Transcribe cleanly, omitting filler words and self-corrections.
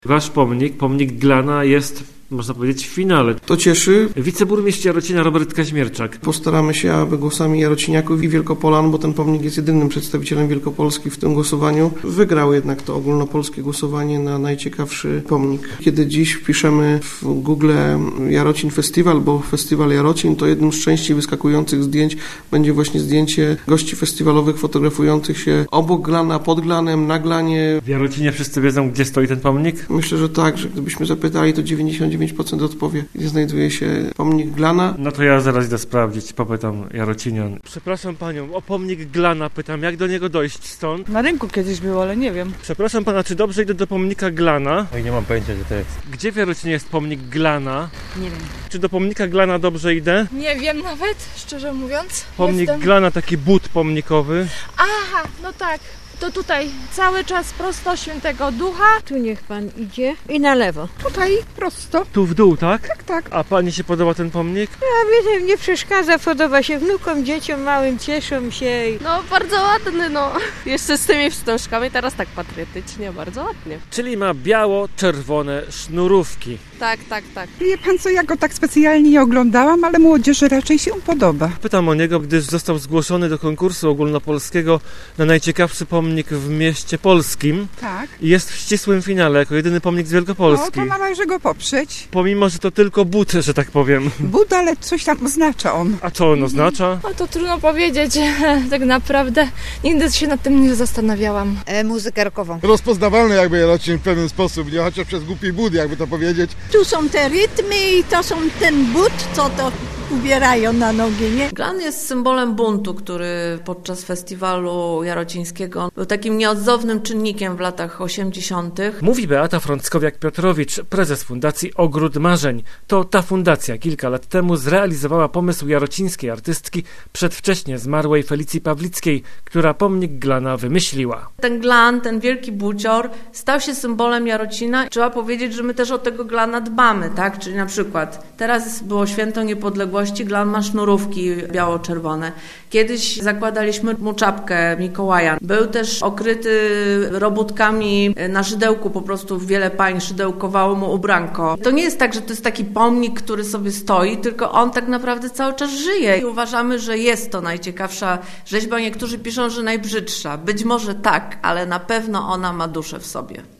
Wasz pomnik Glana jest, można powiedzieć, w finale. To cieszy. Wiceburmistrz Jarocina Robert Kaźmierczak. Postaramy się, aby głosami jarociniaków i Wielkopolan, bo ten pomnik jest jedynym przedstawicielem Wielkopolski w tym głosowaniu, wygrał jednak to ogólnopolskie głosowanie na najciekawszy pomnik. Kiedy dziś wpiszemy w Google Jarocin Festiwal, bo Festiwal Jarocin, to jednym z częściej wyskakujących zdjęć będzie właśnie zdjęcie gości festiwalowych fotografujących się obok Glana, pod Glanem, na Glanie. W Jarocinie wszyscy wiedzą, gdzie stoi ten pomnik? Myślę, że tak, że gdybyśmy zapytali, to 99% odpowie, gdzie znajduje się pomnik Glana. No to ja zaraz idę sprawdzić, popytam Jarocinian. Przepraszam panią, o pomnik Glana pytam, jak do niego dojść stąd? Na rynku kiedyś było, ale nie wiem. Przepraszam pana, czy dobrze idę do pomnika Glana? Oj, nie mam pojęcia, gdzie to jest. Gdzie w Jarocinie jest pomnik Glana? Nie wiem. Czy do pomnika Glana dobrze idę? Nie wiem nawet, szczerze mówiąc. Pomnik Glana, taki but pomnikowy. Aha, no tak. To tutaj cały czas prosto Świętego Ducha. Tu niech pan idzie i na lewo. Tutaj prosto. Tu w dół, tak? Tak. A pani się podoba ten pomnik? A mnie nie przeszkadza, podoba się wnukom, dzieciom małym, cieszą się. No bardzo ładny, no. Jeszcze z tymi wstążkami, teraz tak patriotycznie, bardzo ładnie. Czyli ma biało-czerwone sznurówki. Tak. Wie pan co, ja go tak specjalnie nie oglądałam, ale młodzieży raczej się podoba. Pytam o niego, gdyż został zgłoszony do konkursu ogólnopolskiego na najciekawszy pomnik w mieście polskim. Tak. I jest w ścisłym finale, jako jedyny pomnik z Wielkopolski. No to należy go poprzeć. Pomimo, że to tylko but, że tak powiem. Buda, ale coś tam oznacza on. A co on oznacza? No to trudno powiedzieć, tak naprawdę. Nigdy się nad tym nie zastanawiałam. Muzykę rockową. Rozpoznawalny jakby Jarocin w pewien sposób, nie chociaż przez głupi but, jakby to powiedzieć. Tu są te rytmy i to są ten but, co to ubierają na nogi, nie? Glan jest symbolem buntu, który podczas festiwalu jarocińskiego był takim nieodzownym czynnikiem w latach 80. Mówi Beata Frąckowiak-Piotrowicz, prezes Fundacji Ogród Marzeń. To ta fundacja kilka lat temu zrealizowała pomysł jarocińskiej artystki przedwcześnie zmarłej Felicji Pawlickiej, która pomnik Glana wymyśliła. Ten Glan, ten wielki bucior stał się symbolem Jarocina. Trzeba powiedzieć, że my też o tego Glana dbamy, tak? Czyli na przykład teraz było Święto Niepodległości, Glan ma sznurówki biało-czerwone. Kiedyś zakładaliśmy mu czapkę Mikołaja. Był też okryty robótkami na szydełku, po prostu wiele pań szydełkowało mu ubranko. To nie jest tak, że to jest taki pomnik, który sobie stoi, tylko on tak naprawdę cały czas żyje. I uważamy, że jest to najciekawsza rzeźba. Niektórzy piszą, że najbrzydsza. Być może tak, ale na pewno ona ma duszę w sobie.